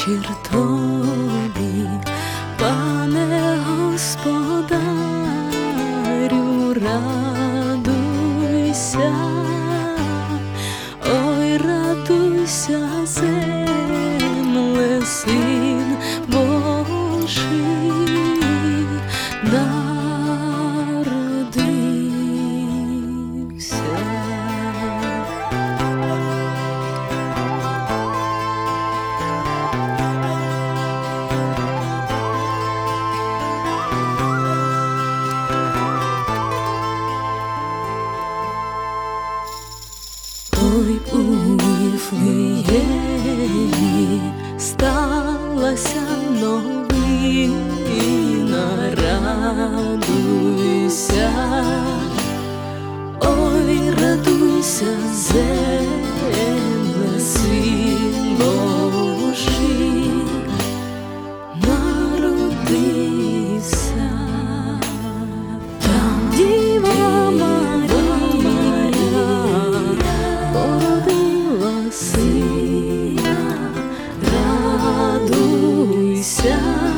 вечір тобі, пане господарю, радуйся, ой, радуйся, земле, Син Божий народився. Ой, у Вифлеємі сталася новина, радуйся, ой, радуйся, земле, Син Божий народився. Там Діва Марія породила сина, радуйся,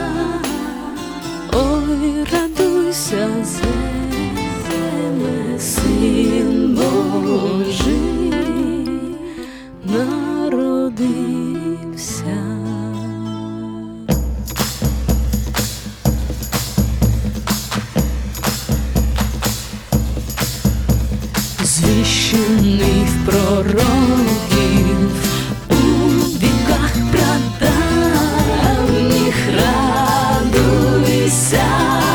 ой, радуйся, земле, Син Божий народився. Звіщений в пророків у віках прадавніх, радуйся,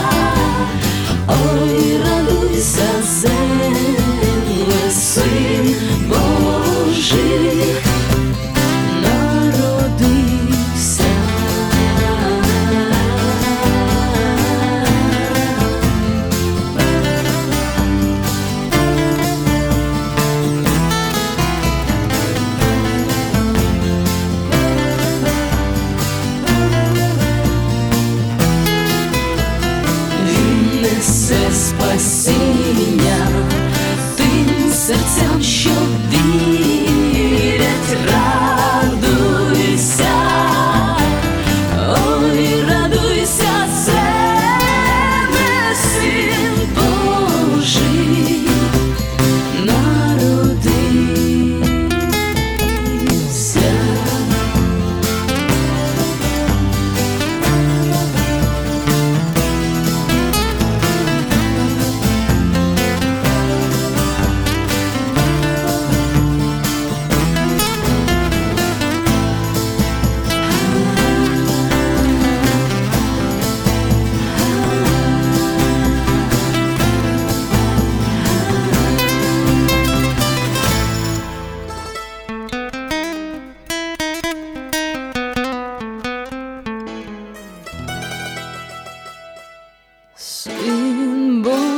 ой, радуйся, земле, Син Божий народився. Несе спасіння тим серцям, що вірять, радуйся, ой, радуйся, земле, Син Божий народився. Син Божий